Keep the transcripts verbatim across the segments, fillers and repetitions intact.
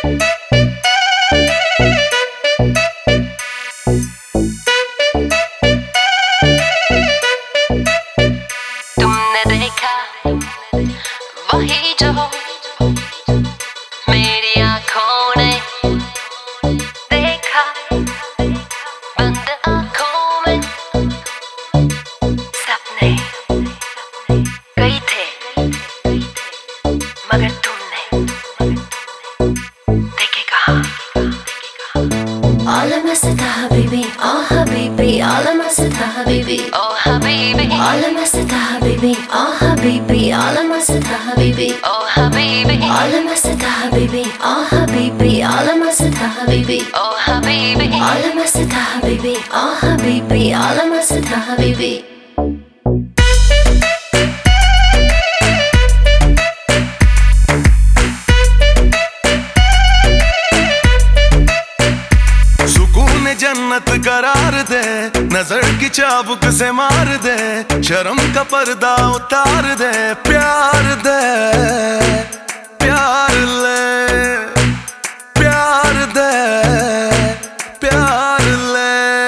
तुमने देखा वही जो मेरी आँखों ने देखा, बंद आँखों में सपने कई थे, मगर तुमने देखे कहाँ? All I must have habibi, oh habibi, all I must have habibi, Oh habibi, all I must have habibi, oh habibi, all I must have habibi, oh habibi, all I must have habibi, oh habibi, all I must have habibi, oh habibi. all I must have habibi, oh habibi, all I must have habibi. जन्नत करार दे, नजर की चाबुक से मार दे, शर्म का पर्दा उतार दे, प्यार दे, प्यार ले, प्यार दे, प्यार ले।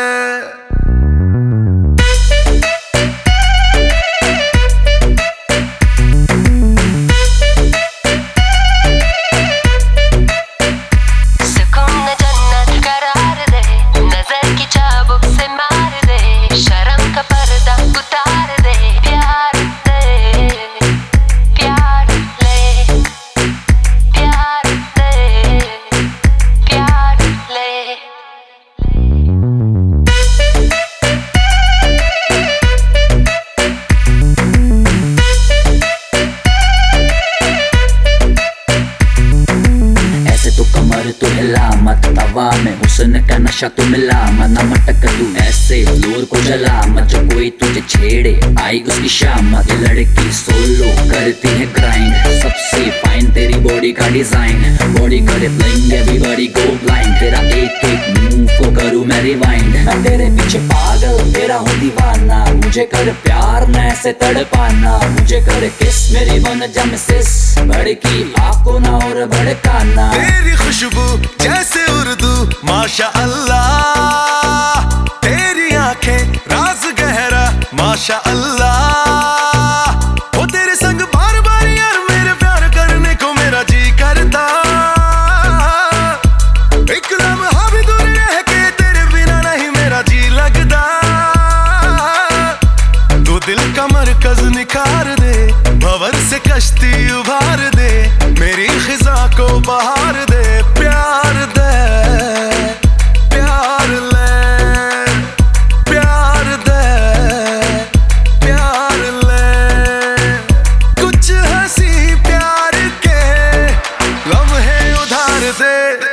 सुकून जन्नत करार दे, नजर की चाबुक से मार दे, शर्म का पर्दा उतार दे, प्यार दे, प्यार ले, प्यार दे, प्यार ले। ऐसे तो कमर तू हिला मत, तवा में हुस्न का नशा तू मिला मत, ना मटक तू ऐसे फ्लोर को जला मत, जो कोई तुझे छेड़े आई उसकी शामत। ये लड़की सोलो करती है ग्राइंड, सबसे फाइन तेरी बॉडी का डिजाइन, बॉडी करे ब्लिंग एवरीबॉडी गो ब्लाइंड, तेरा एक एक मूव को करूँ मैं रिवाइंड, मैं तेरे पीछे पागल तेरा हूँ दीवाना, मुझे कर प्यार न ऐसे तड़पाना, मुझे कर किस मेरी बन जा मिसेस, भड़की आंखों ना और भड़काना। तेरी खुशबू जैसे उर्दू माशा अल्लाह, तेरी आंखें राज गहरा माशा अल्लाह, वो तेरे संग बार बार यार मेरे प्यार करने को मेरा जी करता, एक लम्हा भी दूर रह के तेरे बिना नहीं मेरा जी लगता, तू दिल का मरकज निखार दे, भंवर से कश्ती उभार दे, मेरी खिजा को बहार दे, प्यार दे, प्यार ले, प्यार दे, प्यार ले, कुछ हंसी प्यार के लम्हे उधार दे।